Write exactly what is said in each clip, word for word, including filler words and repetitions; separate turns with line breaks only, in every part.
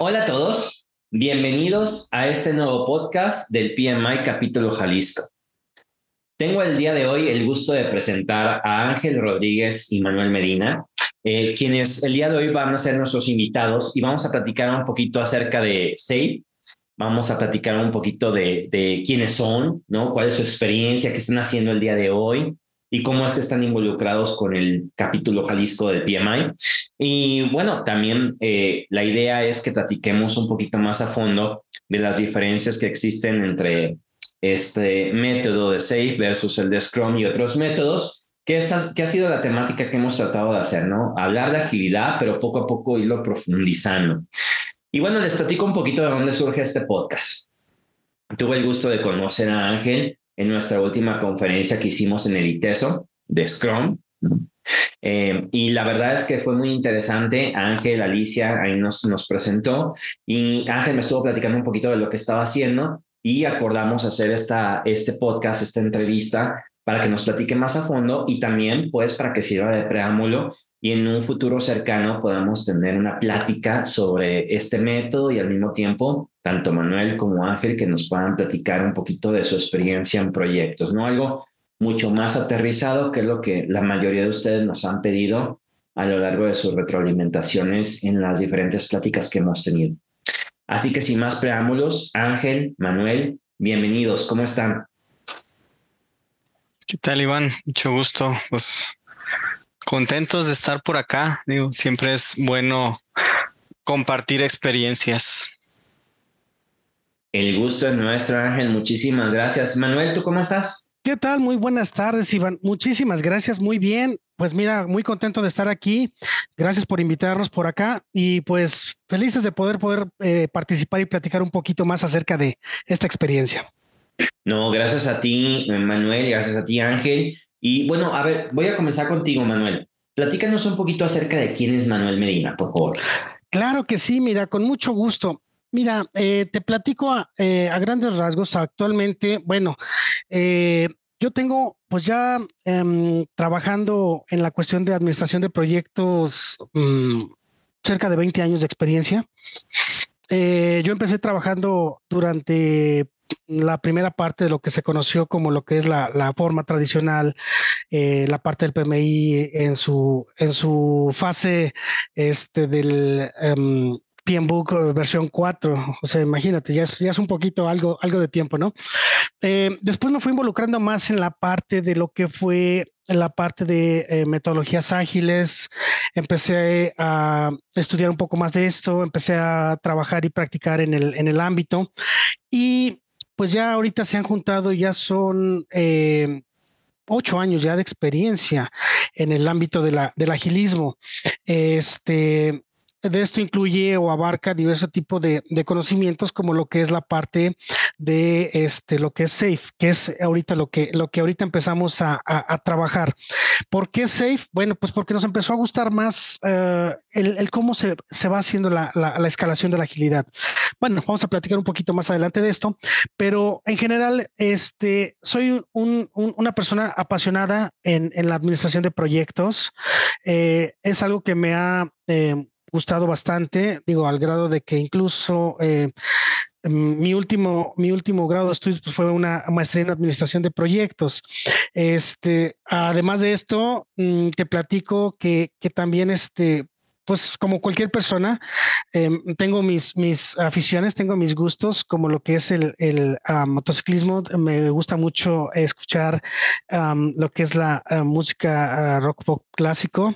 Hola a todos, bienvenidos a este nuevo podcast del P M I Capítulo Jalisco. Tengo el día de hoy el gusto de presentar a Ángel Rodríguez y Manuel Medina, eh, quienes el día de hoy van a ser nuestros invitados y vamos a platicar un poquito acerca de SAFE. Vamos a platicar un poquito de, de quiénes son, ¿no? Cuál es su experiencia, qué están haciendo el día de hoy y cómo es que están involucrados con el capítulo Jalisco del P M I. Y bueno, también eh, la idea es que platiquemos un poquito más a fondo de las diferencias que existen entre este método de SAFE versus el de Scrum y otros métodos, que, es, que ha sido la temática que hemos tratado de hacer, ¿no? Hablar de agilidad, pero poco a poco irlo profundizando. Y bueno, les platico un poquito de dónde surge este podcast. Tuve el gusto de conocer a Ángel en nuestra última conferencia que hicimos en el ITESO de Scrum. Eh, y la verdad es que fue muy interesante. Ángel, Alicia, ahí nos, nos presentó y Ángel me estuvo platicando un poquito de lo que estaba haciendo y acordamos hacer esta, este podcast, esta entrevista para que nos platique más a fondo y también pues para que sirva de preámbulo y en un futuro cercano podamos tener una plática sobre este método y al mismo tiempo tanto Manuel como Ángel que nos puedan platicar un poquito de su experiencia en proyectos, ¿no? Algo mucho más aterrizado, que es lo que la mayoría de ustedes nos han pedido a lo largo de sus retroalimentaciones en las diferentes pláticas que hemos tenido. Así que sin más preámbulos, Ángel, Manuel, bienvenidos, ¿cómo están?
¿Qué tal, Iván? Mucho gusto. Pues contentos de estar por acá. Digo, siempre es bueno compartir experiencias.
El gusto es nuestro, Ángel. Muchísimas gracias. Manuel, ¿tú cómo estás?
¿Qué tal? Muy buenas tardes, Iván. Muchísimas gracias. Muy bien. Pues mira, muy contento de estar aquí. Gracias por invitarnos por acá y pues felices de poder poder eh, participar y platicar un poquito más acerca de esta experiencia.
No, gracias a ti, Manuel, gracias a ti, Ángel. Y bueno, a ver, voy a comenzar contigo, Manuel. Platícanos un poquito acerca de quién es Manuel Medina, por favor.
Claro que sí, mira, con mucho gusto. Mira, eh, te platico a, eh, a grandes rasgos. Actualmente, bueno, eh, yo tengo pues ya eh, trabajando en la cuestión de administración de proyectos mmm, cerca de veinte años de experiencia. Eh, yo empecé trabajando durante la primera parte de lo que se conoció como lo que es la, la forma tradicional, eh, la parte del P M I en su, en su fase este, del um, P M Book versión cuatro. O sea, imagínate, ya es, ya es un poquito algo, algo de tiempo, ¿no? Eh, después me fui involucrando más en la parte de lo que fue la parte de eh, metodologías ágiles. Empecé a estudiar un poco más de esto, empecé a trabajar y practicar en el, en el ámbito y pues ya ahorita se han juntado, ya son eh, ocho años ya de experiencia en el ámbito de la, del agilismo. Este, de esto incluye o abarca diversos tipos de, de conocimientos como lo que es la parte de este, lo que es SAFE, que es ahorita lo que, lo que ahorita empezamos a, a, a trabajar. ¿Por qué SAFE? Bueno, pues porque nos empezó a gustar más uh, el, el cómo se, se va haciendo la, la, la escalación de la agilidad. Bueno, vamos a platicar un poquito más adelante de esto, pero en general, este, soy un, un, una persona apasionada en, en la administración de proyectos. Eh, es algo que me ha eh, gustado bastante, digo, al grado de que incluso eh, mi último, mi último grado de estudios pues, fue una maestría en administración de proyectos. Este, además de esto, te platico que, que también este, pues como cualquier persona, eh, tengo mis, mis aficiones, tengo mis gustos, como lo que es el, el uh, motociclismo. Me gusta mucho escuchar um, lo que es la uh, música uh, rock pop clásico.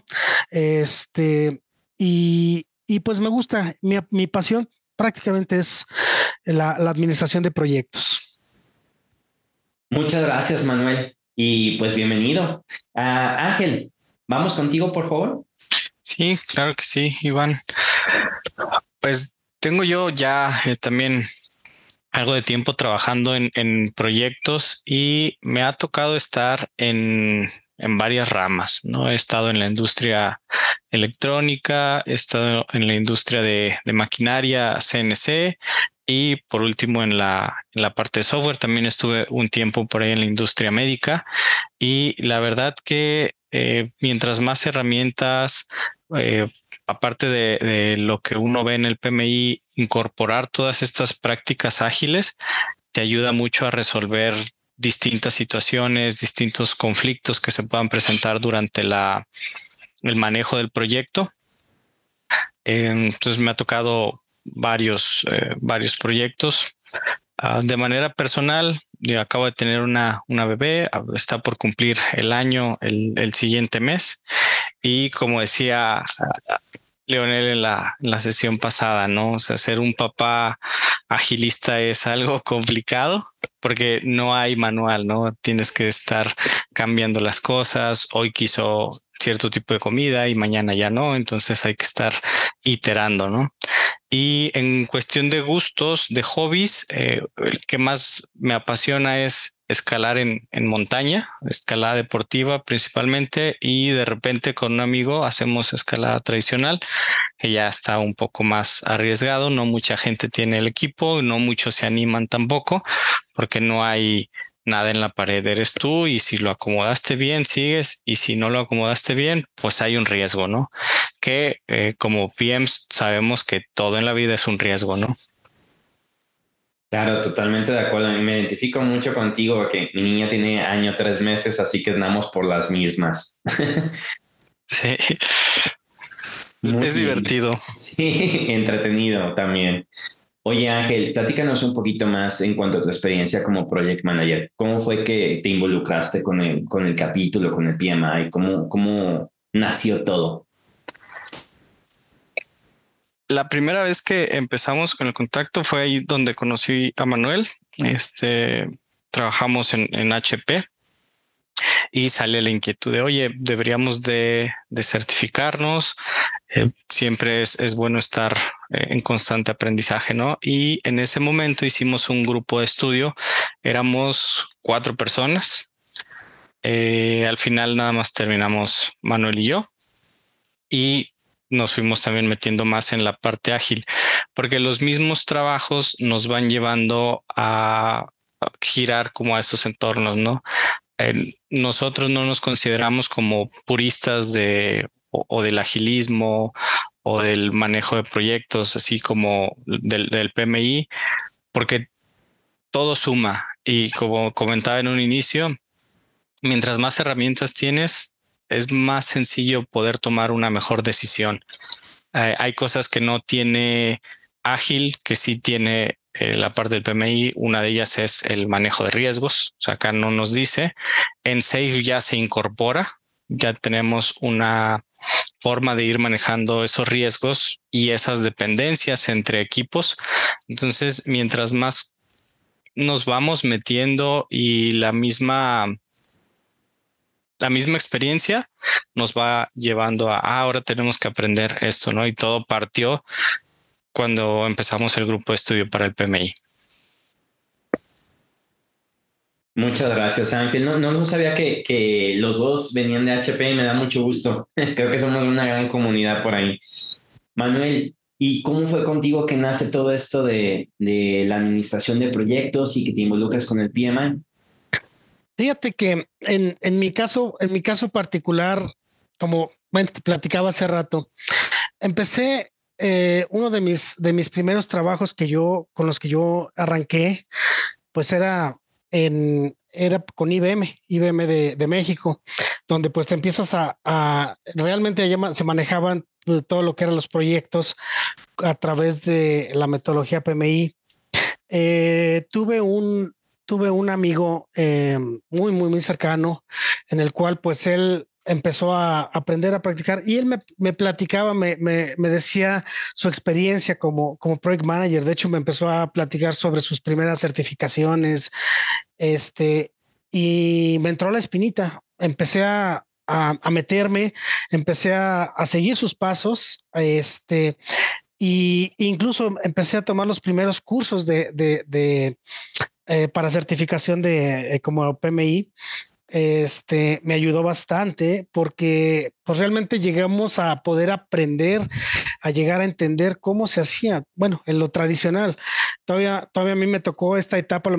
Este, y, y pues me gusta, mi, mi pasión prácticamente es la, la administración de proyectos.
Muchas gracias, Manuel. Y pues bienvenido. Uh, Ángel, vamos contigo, por favor.
Sí, claro que sí, Iván. Pues tengo yo ya eh, también algo de tiempo trabajando en, en proyectos y me ha tocado estar en, en varias ramas, ¿no? He estado en la industria electrónica, he estado en la industria de, de maquinaria C N C y por último en la, en la parte de software también estuve un tiempo por ahí en la industria médica y la verdad que eh, mientras más herramientas eh, aparte de, de lo que uno ve en el P M I, incorporar todas estas prácticas ágiles te ayuda mucho a resolver distintas situaciones, distintos conflictos que se puedan presentar durante la, el manejo del proyecto. Eh, entonces me ha tocado varios, eh, varios proyectos. Uh, de manera personal, yo acabo de tener una, una bebé, está por cumplir el año el, el siguiente mes. Y como decía Leonel en la, en la sesión pasada, ¿no? O sea, ser un papá agilista es algo complicado porque no hay manual, ¿no? Tienes que estar cambiando las cosas. Hoy quiso cierto tipo de comida y mañana ya no, entonces hay que estar iterando, ¿no? Y en cuestión de gustos, de hobbies, eh, el que más me apasiona es escalar en, en montaña, escalada deportiva principalmente, y de repente con un amigo hacemos escalada tradicional, que ya está un poco más arriesgado. No mucha gente tiene el equipo, no muchos se animan tampoco, porque no hay nada en la pared, eres tú, y si lo acomodaste bien, sigues, y si no lo acomodaste bien, pues hay un riesgo, ¿no? Que eh, como P Ms sabemos que todo en la vida es un riesgo, ¿no?
Claro, totalmente de acuerdo. Me identifico mucho contigo porque mi niña tiene año tres meses, así que andamos por las mismas.
Sí.
Muy
es
bien.
Divertido.
Sí, entretenido también. Oye, Ángel, platícanos un poquito más en cuanto a tu experiencia como project manager. ¿Cómo fue que te involucraste con el, con el capítulo, con el P M I? ¿Cómo, cómo nació todo?
La primera vez que empezamos con el contacto fue ahí donde conocí a Manuel. Este, trabajamos en, en H P y sale la inquietud de, oye, deberíamos de, de certificarnos. Eh, siempre es, es bueno estar eh, en constante aprendizaje, ¿no? Y en ese momento hicimos un grupo de estudio. Éramos cuatro personas. Eh, al final nada más terminamos Manuel y yo. Y nos fuimos también metiendo más en la parte ágil, porque los mismos trabajos nos van llevando a girar como a esos entornos, ¿no? Eh, nosotros no nos consideramos como puristas de o, o del agilismo o del manejo de proyectos, así como del, del P M I, porque todo suma. Y como comentaba en un inicio, mientras más herramientas tienes, es más sencillo poder tomar una mejor decisión. Eh, hay cosas que no tiene ágil, que sí tiene eh, la parte del P M I. Una de ellas es el manejo de riesgos. O sea, acá no nos dice. En Safe ya se incorpora. Ya tenemos una forma de ir manejando esos riesgos y esas dependencias entre equipos. Entonces, mientras más nos vamos metiendo y la misma... La misma experiencia nos va llevando a ah, ahora tenemos que aprender esto, ¿no? Y todo partió cuando empezamos el grupo de estudio para el P M I.
Muchas gracias, Ángel. No, no, no sabía que, que los dos venían de H P y me da mucho gusto. Creo que somos una gran comunidad por ahí. Manuel, ¿y cómo fue contigo que nace todo esto de, de la administración de proyectos y que te involucras con el P M I?
Fíjate que en, en mi caso, en mi caso particular, como bueno, te platicaba hace rato, empecé eh, uno de mis, de mis primeros trabajos que yo, con los que yo arranqué, pues era en, era con I B M, I B M de, de México, donde pues te empiezas a, a realmente allá se manejaban todo lo que eran los proyectos a través de la metodología P M I. Eh, tuve un Tuve un amigo eh, muy, muy, muy cercano en el cual pues él empezó a aprender a practicar y él me, me platicaba, me, me, me decía su experiencia como, como project manager. De hecho, me empezó a platicar sobre sus primeras certificaciones este, y me entró la espinita. Empecé a, a, a meterme, empecé a, a seguir sus pasos, este, y incluso empecé a tomar los primeros cursos de, de, de Eh, para certificación de eh, como P M I. Este me ayudó bastante porque pues realmente llegamos a poder aprender, a llegar a entender cómo se hacía, bueno, en lo tradicional. Todavía, todavía a mí me tocó esta etapa, a lo mejor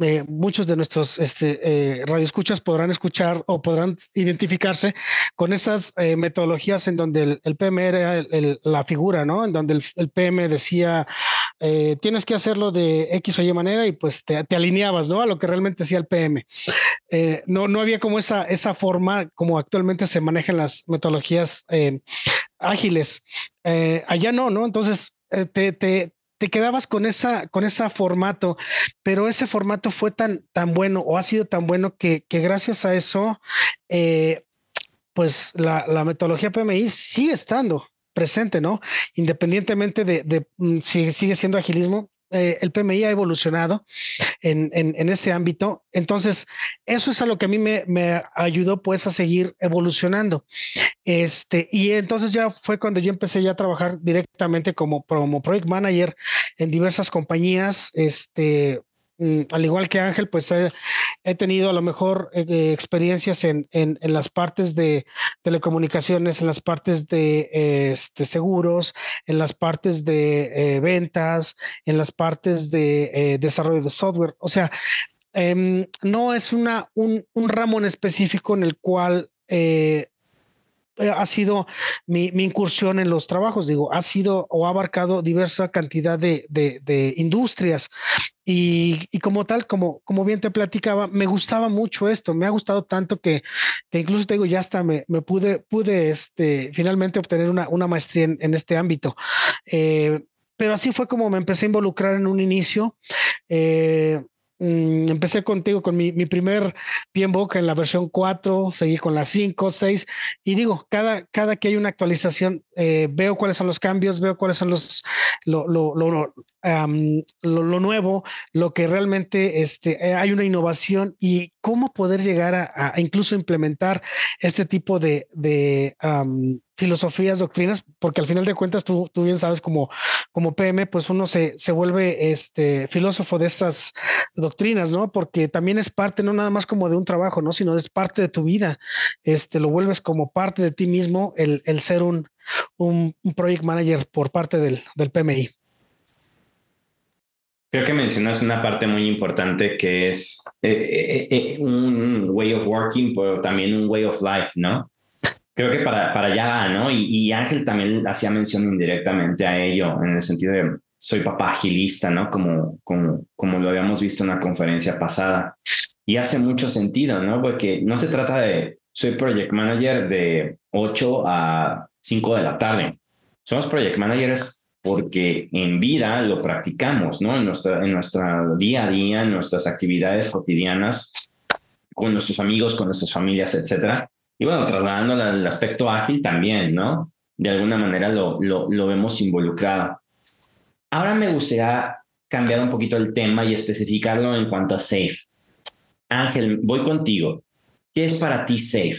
eh, muchos de nuestros este, eh, radioescuchas podrán escuchar o podrán identificarse con esas eh, metodologías en donde el, el P M era el, el, la figura, ¿no? En donde el, el P M decía, eh, tienes que hacerlo de X o Y manera y pues te, te alineabas, ¿no? A lo que realmente decía el P M. Eh, no, no había como esa, esa forma como actualmente se manejan las metodologías eh, ágiles. Eh, allá no, ¿no? Entonces eh, te, te, te quedabas con esa, con ese formato, pero ese formato fue tan, tan bueno o ha sido tan bueno que, que gracias a eso, eh, pues la, la metodología P M I sigue estando presente, ¿no? Independientemente de, de, de si sigue siendo agilismo, eh, el P M I ha evolucionado en, en, en ese ámbito. Entonces, eso es a lo que a mí me, me ayudó pues a seguir evolucionando. Este, y entonces ya fue cuando yo empecé ya a trabajar directamente como, como project manager en diversas compañías. Este, al igual que Ángel, pues he, he tenido a lo mejor eh, experiencias en, en, en las partes de telecomunicaciones, en las partes de eh, este, seguros, en las partes de eh, ventas, en las partes de eh, desarrollo de software. O sea, eh, no es una, un, un ramo en específico en el cual eh, ha sido mi, mi incursión en los trabajos, digo, ha sido o ha abarcado diversa cantidad de, de, de industrias. Y, y como tal, como, como bien te platicaba, me gustaba mucho esto, me ha gustado tanto que, que incluso te digo, ya hasta me, me pude, pude este, finalmente obtener una, una maestría en, en este ámbito. Eh, pero así fue como me empecé a involucrar en un inicio. Eh, Empecé contigo con mi, mi primer P M B O K en la versión cuatro, seguí con la cinco, seis, y digo, cada, cada que hay una actualización, eh, veo cuáles son los cambios, veo cuáles son los, lo, lo, lo, um, lo, lo nuevo, lo que realmente este, eh, hay una innovación y cómo poder llegar a, a incluso implementar este tipo de, de um, filosofías, doctrinas, porque al final de cuentas tú, tú bien sabes como, como P M, pues uno se, se vuelve este, filósofo de estas doctrinas, ¿no? Porque también es parte, no nada más como de un trabajo, ¿no? Sino es parte de tu vida. Este, lo vuelves como parte de ti mismo el, el ser un, un, un project manager por parte del, del P M I.
Creo que mencionas una parte muy importante que es eh, eh, eh, un way of working, pero también un way of life, ¿no? Creo que para, para allá va, ¿no? Y, y Ángel también hacía mención indirectamente a ello, en el sentido de soy papá agilista, ¿no? Como, como, como lo habíamos visto en la conferencia pasada. Y hace mucho sentido, ¿no? Porque no se trata de soy project manager de ocho a cinco de la tarde. Somos project managers porque en vida lo practicamos, ¿no? En nuestra, en nuestra día a día, en nuestras actividades cotidianas, con nuestros amigos, con nuestras familias, etcétera. Y bueno, trasladando al aspecto ágil también, ¿no? De alguna manera lo, lo, lo vemos involucrado. Ahora me gustaría cambiar un poquito el tema y especificarlo en cuanto a SAFe. Ángel, voy contigo. ¿Qué es para ti SAFe?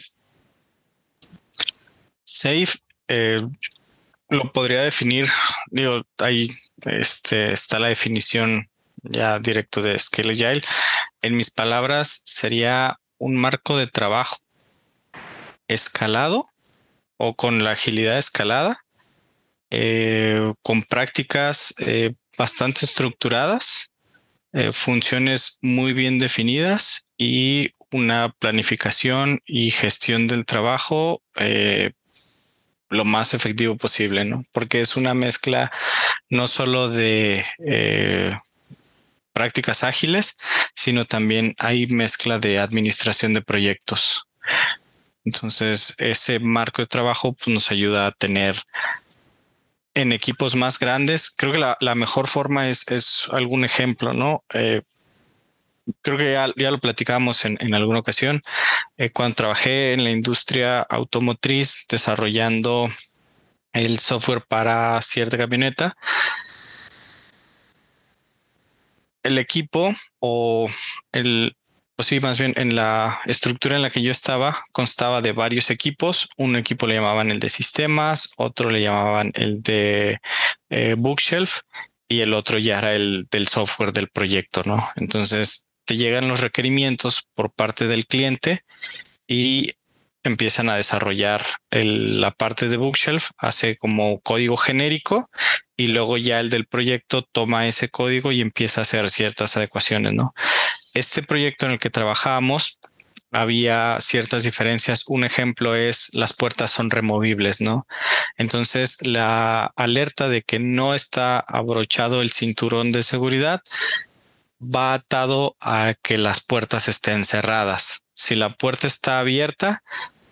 SAFe eh, lo podría definir, digo, ahí este, está la definición ya directo de Scale Agile. En mis palabras, sería un marco de trabajo escalado o con la agilidad escalada, eh, con prácticas eh, bastante estructuradas, eh, funciones muy bien definidas y una planificación y gestión del trabajo eh, lo más efectivo posible, ¿no? Porque es una mezcla no solo de eh, prácticas ágiles, sino también hay mezcla de administración de proyectos. Entonces, ese marco de trabajo pues, nos ayuda a tener en equipos más grandes. Creo que la, la mejor forma es, es algún ejemplo, ¿no? Eh, creo que ya, ya lo platicamos en, en alguna ocasión. Eh, cuando trabajé en la industria automotriz desarrollando el software para cierta camioneta, el equipo o el Pues sí, más bien en la estructura en la que yo estaba constaba de varios equipos. Un equipo le llamaban el de sistemas, otro le llamaban el de eh, bookshelf y el otro ya era el del software del proyecto, ¿no? Entonces te llegan los requerimientos por parte del cliente y empiezan a desarrollar el, la parte de bookshelf, hace como código genérico y luego ya el del proyecto toma ese código y empieza a hacer ciertas adecuaciones, ¿no? este proyecto en el que trabajábamos había ciertas diferencias. Un ejemplo es las puertas son removibles, ¿no? Entonces la alerta de que no está abrochado el cinturón de seguridad va atado a que las puertas estén cerradas. Si la puerta está abierta,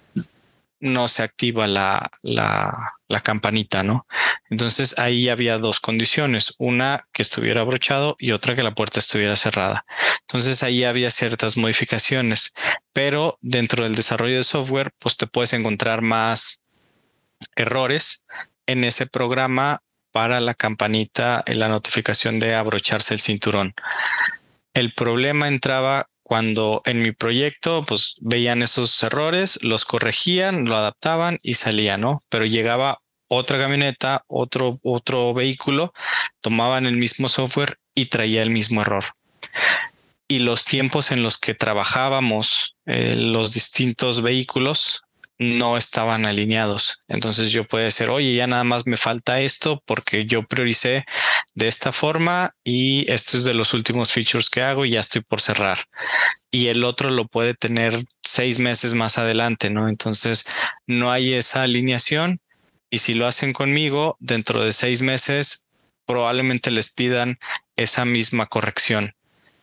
no se activa la, la, la campanita, ¿no? Entonces ahí había dos condiciones, una que estuviera abrochado y otra que la puerta estuviera cerrada. Entonces ahí había ciertas modificaciones, pero dentro del desarrollo de software, pues te puedes encontrar más errores en ese programa para la campanita, en la notificación de abrocharse el cinturón. El problema entraba cuando en mi proyecto pues veían esos errores, los corregían, lo adaptaban y salía, ¿no? Pero llegaba otra camioneta, otro, otro vehículo, tomaban el mismo software y traía el mismo error. Y los tiempos en los que trabajábamos eh, los distintos vehículos no estaban alineados. Entonces yo puedo decir, oye, ya nada más me falta esto porque yo prioricé de esta forma y esto es de los últimos features que hago y ya estoy por cerrar. Y el otro lo puede tener seis meses más adelante, ¿no? Entonces no hay esa alineación y si lo hacen conmigo, dentro de seis meses probablemente les pidan esa misma corrección.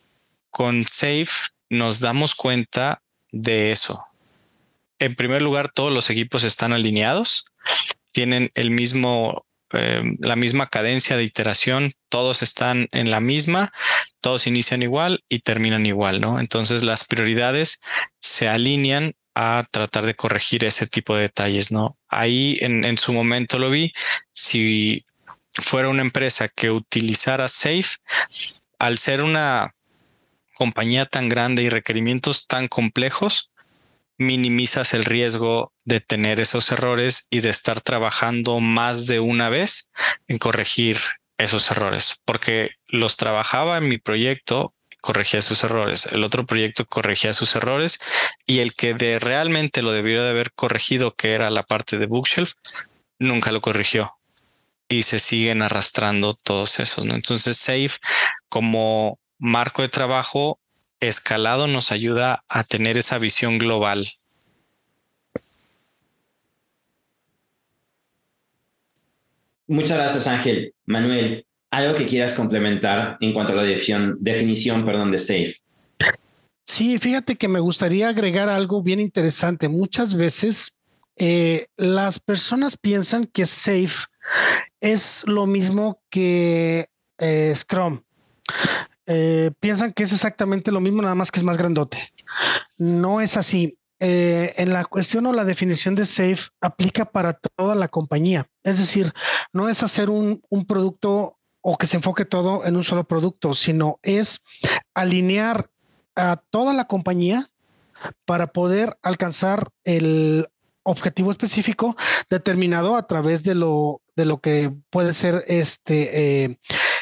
Con Safe nos damos cuenta de eso. En primer lugar, todos los equipos están alineados, tienen el mismo, eh, la misma cadencia de iteración, todos están en la misma, todos inician igual y terminan igual, ¿no? Entonces las prioridades se alinean a tratar de corregir ese tipo de detalles, ¿no? Ahí en, en su momento lo vi. Si fuera una empresa que utilizara Safe, al ser una compañía tan grande y requerimientos tan complejos, minimizas el riesgo de tener esos errores y de estar trabajando más de una vez en corregir esos errores, porque los trabajaba en mi proyecto, corregía sus errores, el otro proyecto corregía sus errores y el que de realmente lo debió de haber corregido, que era la parte de Bookshelf, nunca lo corrigió y se siguen arrastrando todos esos, ¿no? Entonces Safe como marco de trabajo escalado nos ayuda a tener esa visión global.
Muchas gracias, Ángel. Manuel, ¿algo que quieras complementar en cuanto a la definición, definición perdón, de Safe?
Sí, fíjate que me gustaría agregar algo bien interesante. Muchas veces eh, las personas piensan que Safe es lo mismo que eh, Scrum. Eh, piensan que es exactamente lo mismo, nada más que es más grandote. No es así. Eh, en la cuestión o la definición de Safe aplica para toda la compañía. Es decir, no es hacer un, un producto o que se enfoque todo en un solo producto, sino es alinear a toda la compañía para poder alcanzar el objetivo específico determinado a través de lo, de lo que puede ser este eh,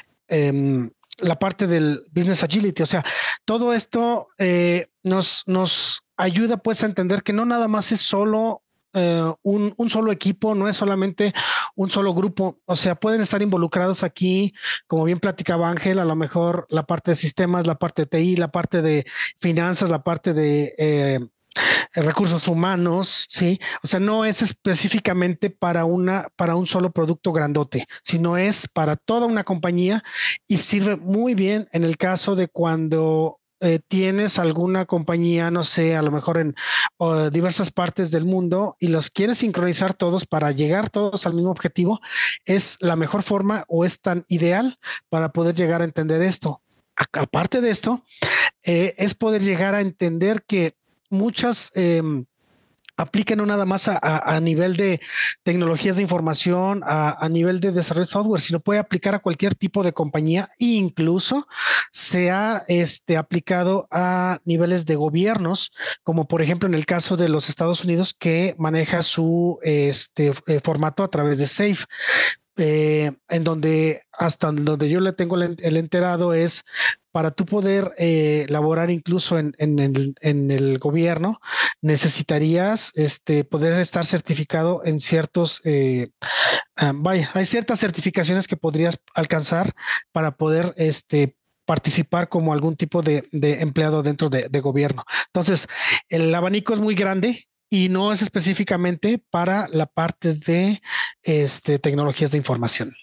eh, la parte del business agility. O sea, todo esto eh, nos, nos ayuda pues a entender que no nada más es solo eh, un, un solo equipo, no es solamente un solo grupo. O sea, pueden estar involucrados aquí, como bien platicaba Ángel, a lo mejor la parte de sistemas, la parte de T I, la parte de finanzas, la parte de eh, recursos humanos, sí. O sea, no es específicamente para una, para un solo producto grandote, sino es para toda una compañía y sirve muy bien en el caso de cuando eh, tienes alguna compañía, no sé, a lo mejor en uh, diversas partes del mundo y los quieres sincronizar todos para llegar todos al mismo objetivo. Es la mejor forma o es tan ideal para poder llegar a entender esto. Aparte de esto, eh, es poder llegar a entender que muchas eh, aplican no nada más a, a, a nivel de tecnologías de información, a, a nivel de desarrollo de software, sino puede aplicar a cualquier tipo de compañía e incluso se ha este, aplicado a niveles de gobiernos, como por ejemplo en el caso de los Estados Unidos, que maneja su este, eh, formato a través de Safe. Eh, en donde hasta donde yo le tengo el, el enterado es para tú poder eh, laborar incluso en, en, el, en el gobierno, necesitarías este, poder estar certificado en ciertos, eh, um, vaya, hay ciertas certificaciones que podrías alcanzar para poder este, participar como algún tipo de, de empleado dentro de, de gobierno. Entonces, el abanico es muy grande y no es específicamente para la parte de este, tecnologías de información.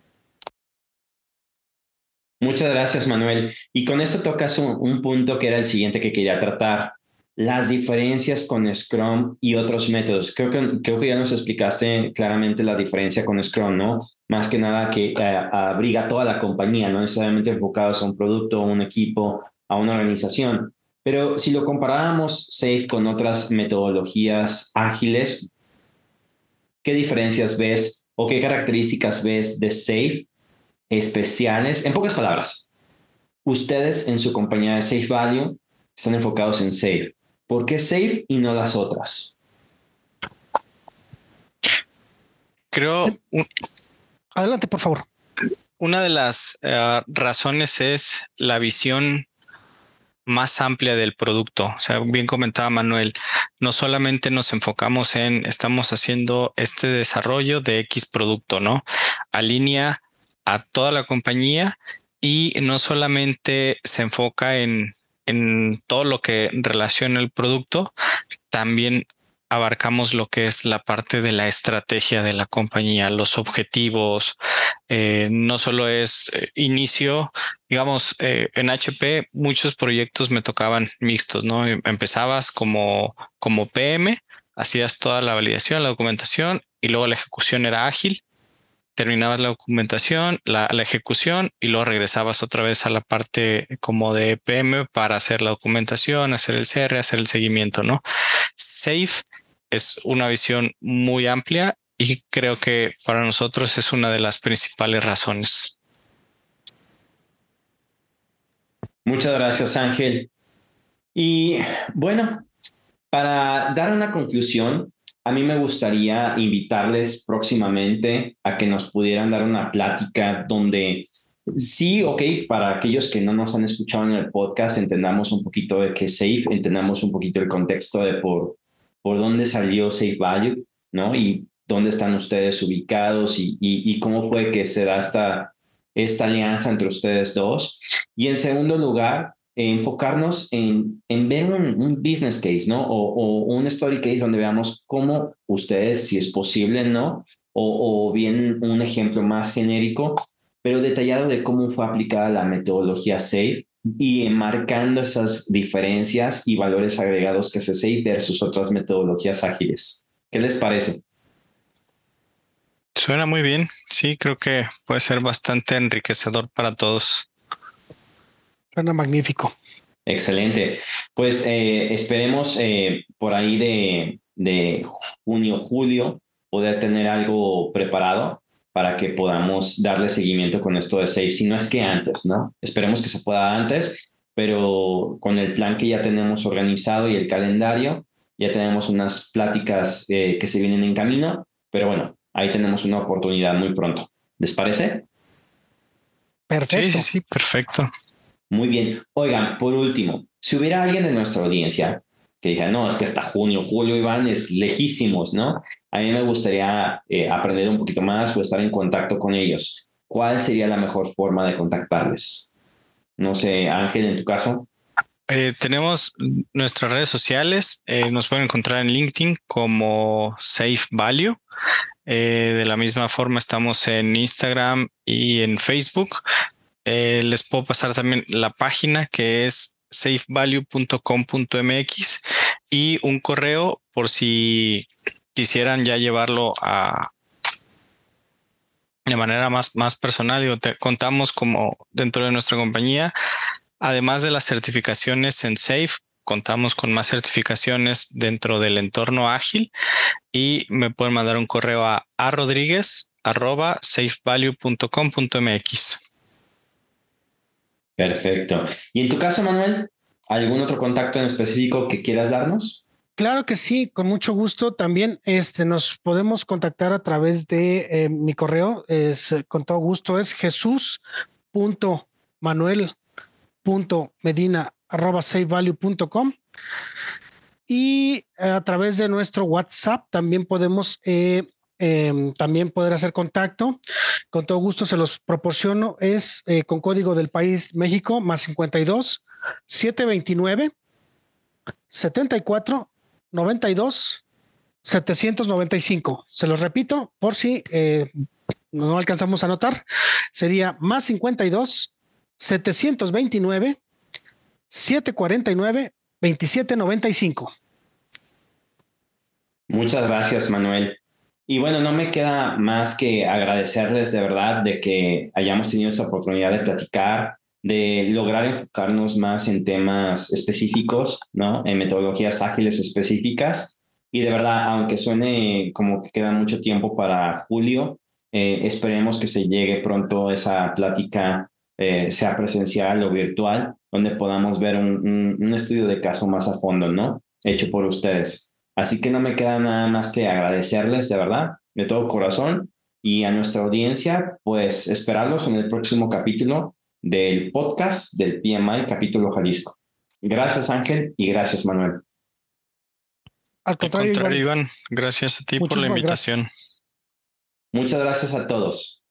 Muchas gracias, Manuel. Y con esto tocas un, un punto que era el siguiente que quería tratar, las diferencias con Scrum y otros métodos. Creo que, creo que ya nos explicaste claramente la diferencia con Scrum, ¿no? Más que nada que eh, abriga toda la compañía, no necesariamente enfocados a un producto, a un equipo, a una organización. Pero si lo comparáramos SAFe con otras metodologías ágiles, ¿qué diferencias ves o qué características ves de SAFe especiales? En pocas palabras, ustedes en su compañía de Safe Value están enfocados en SAFe. ¿Por qué SAFe y no las otras?
Creo... Un,
Adelante, por favor.
Una de las uh, razones es la visión más amplia del producto. O sea, bien comentaba Manuel, no solamente nos enfocamos en estamos haciendo este desarrollo de X producto, ¿no? Alinea a toda la compañía y no solamente se enfoca en, en todo lo que relaciona el producto, también abarcamos lo que es la parte de la estrategia de la compañía, los objetivos. Eh, no solo es eh, inicio, digamos, eh, en H P muchos proyectos me tocaban mixtos, ¿no? Empezabas como, como P M, hacías toda la validación, la documentación y luego la ejecución era ágil. Terminabas la documentación, la, la ejecución y luego regresabas otra vez a la parte como de P M para hacer la documentación, hacer el C R, hacer el seguimiento, ¿no? SAFe es una visión muy amplia y creo que para nosotros es una de las principales razones.
Muchas gracias, Ángel. Y bueno, para dar una conclusión, a mí me gustaría invitarles próximamente a que nos pudieran dar una plática donde sí, ok, para aquellos que no nos han escuchado en el podcast, entendamos un poquito de qué es SAFe, entendamos un poquito el contexto de por, por dónde salió Safe Value, ¿no? Y dónde están ustedes ubicados y, y, y cómo fue que se da esta, esta alianza entre ustedes dos. Y en segundo lugar, Eh, enfocarnos en, en ver un, un business case, ¿no? O, o un story case donde veamos cómo ustedes, si es posible, ¿no? O, o bien un ejemplo más genérico, pero detallado de cómo fue aplicada la metodología SAFe y enmarcando esas diferencias y valores agregados que hace SAFe versus otras metodologías ágiles. ¿Qué les parece?
Suena muy bien. Sí, creo que puede ser bastante enriquecedor para todos.
Suena magnífico.
Excelente. Pues eh, esperemos eh, por ahí de, de junio, julio, poder tener algo preparado para que podamos darle seguimiento con esto de SAFe, si no es que antes, ¿no? Esperemos que se pueda antes, pero con el plan que ya tenemos organizado y el calendario, ya tenemos unas pláticas eh, que se vienen en camino, pero bueno, ahí tenemos una oportunidad muy pronto. ¿Les parece?
Perfecto.
Sí, sí, sí, perfecto.
Muy bien. Oigan, por último, si hubiera alguien de nuestra audiencia que dijera, no, es que hasta junio, julio, Iván, es lejísimos, ¿no? A mí me gustaría eh, aprender un poquito más o estar en contacto con ellos. ¿Cuál sería la mejor forma de contactarles? No sé, Ángel, en tu caso.
Eh, tenemos nuestras redes sociales, eh, nos pueden encontrar en LinkedIn como Safe Value. Eh, de la misma forma estamos en Instagram y en Facebook. Eh, les puedo pasar también la página que es safe value punto com punto m x y un correo por si quisieran ya llevarlo a de manera más, más personal. Digo, te, contamos como dentro de nuestra compañía, además de las certificaciones en SAFe, contamos con más certificaciones dentro del entorno ágil y me pueden mandar un correo a, a rodríguez arroba safe value punto com punto m x.
Perfecto. ¿Y en tu caso, Manuel, algún otro contacto en específico que quieras darnos?
Claro que sí, con mucho gusto. También este, nos podemos contactar a través de eh, mi correo. Es, con todo gusto es jesús punto manuel punto medina arroba safe value punto com y a través de nuestro WhatsApp también podemos eh, eh, también poder hacer contacto. Con todo gusto se los proporciono. Es eh, con código del país México, más cincuenta y dos, setecientos veintinueve, setenta y cuatro, noventa y dos, setecientos noventa y cinco. Se los repito por si eh, no alcanzamos a anotar. Sería más cincuenta y dos, setecientos veintinueve, setecientos cuarenta y nueve, veintisiete noventa y cinco.
Muchas gracias, Manuel. Y bueno, no me queda más que agradecerles de verdad de que hayamos tenido esta oportunidad de platicar, de lograr enfocarnos más en temas específicos, ¿no? En metodologías ágiles específicas. Y de verdad, aunque suene como que queda mucho tiempo para julio, eh, esperemos que se llegue pronto esa plática, eh, sea presencial o virtual, donde podamos ver un, un, un estudio de caso más a fondo, ¿no? Hecho por ustedes. Así que no me queda nada más que agradecerles de verdad, de todo corazón, y a nuestra audiencia, pues esperarlos en el próximo capítulo del podcast del P M I Capítulo Jalisco. Gracias, Ángel, y gracias, Manuel.
Al contrario,
Al contrario
Iván,
Iván, gracias a ti por la invitación.
Gracias.
Muchas gracias a todos.